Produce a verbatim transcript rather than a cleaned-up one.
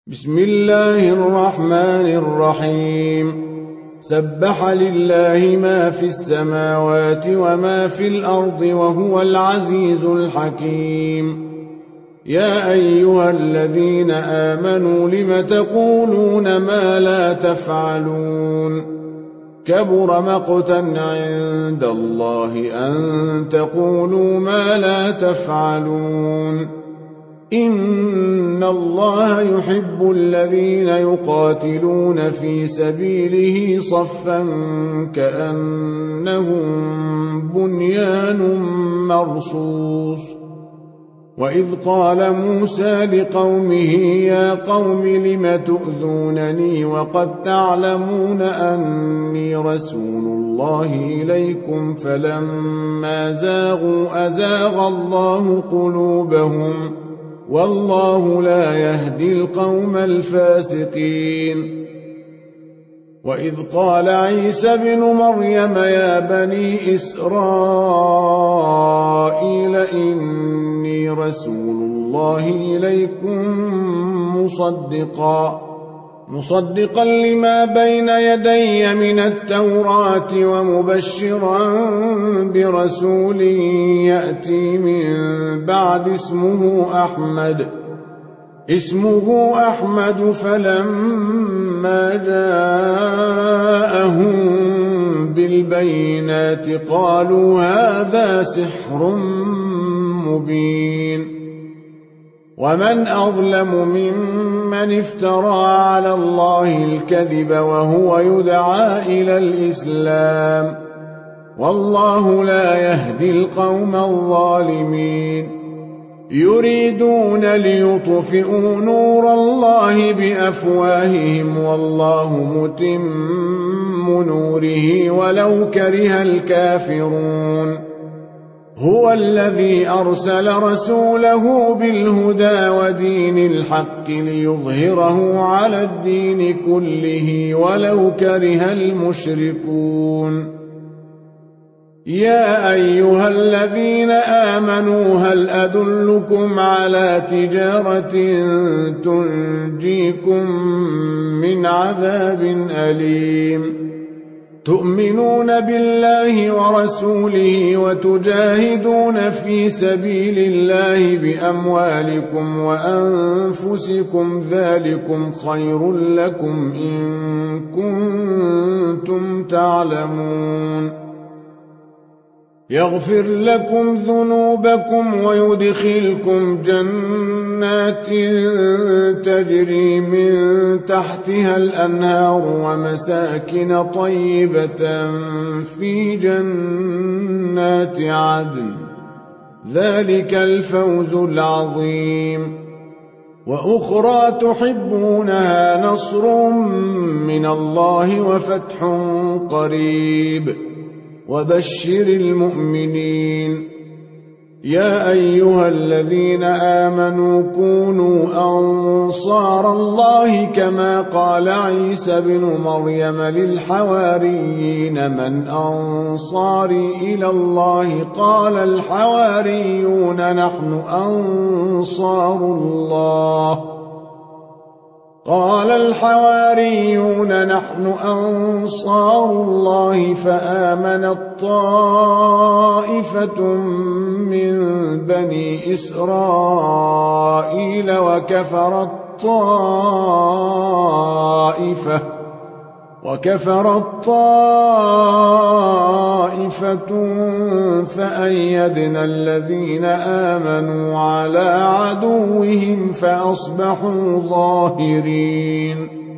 بسم الله الرحمن الرحيم سبح لله ما في السماوات وما في الأرض وهو العزيز الحكيم يا أيها الذين آمنوا لم تقولون ما لا تفعلون كبر مقتا عند الله أن تقولوا ما لا تفعلون إن الله يحب الذين يقاتلون في سبيله صفا كأنهم بنيان مرصوص وإذ قال موسى لقومه يا قوم لم تؤذونني وقد تعلمون أني رسول الله إليكم فلما زاغوا أزاغ الله قلوبهم والله لا يهدي القوم الفاسقين وإذ قال عيسى بن مريم يا بني إسرائيل إني رسول الله إليكم مصدقا مصدقا لما بين يدي من التوراة ومبشرا برسول يأتي من بعد اسمه أحمد اسمه أحمد فلما جاءهم بالبينات قالوا هذا سحر مبين ومن أظلم ممن افترى على الله الكذب وهو يدعى إلى الإسلام والله لا يهدي القوم الظالمين يريدون ليطفئوا نور الله بأفواههم والله متم نوره ولو كره الكافرون هو الذي أرسل رسوله بالهدى ودين الحق ليظهره على الدين كله ولو كره المشركون يا أيها الذين آمنوا هل أدلكم على تجارة تنجيكم من عذاب أليم تؤمنون بالله ورسوله وتجاهدون في سبيل الله بأموالكم وأنفسكم ذلكم خير لكم إن كنتم تعلمون يغفر لكم ذنوبكم ويدخلكم جنات تجري من تحتها الأنهار ومساكن طيبة في جنات عدن ذلك الفوز العظيم وأخرى تحبونها نصر من الله وفتح قريب وبشر المؤمنين يا أيها الذين آمنوا كونوا أنصار الله كما قال عيسى بن مريم للحواريين من أنصاري إلى الله قال الحواريون نحن أنصار الله قال الحواريون نحن أنصار الله فآمنت طائفة من بني إسرائيل وكفرت طائفة وكفرت طائفة فأيدنا الذين آمنوا على عدوهم فأصبحوا ظاهرين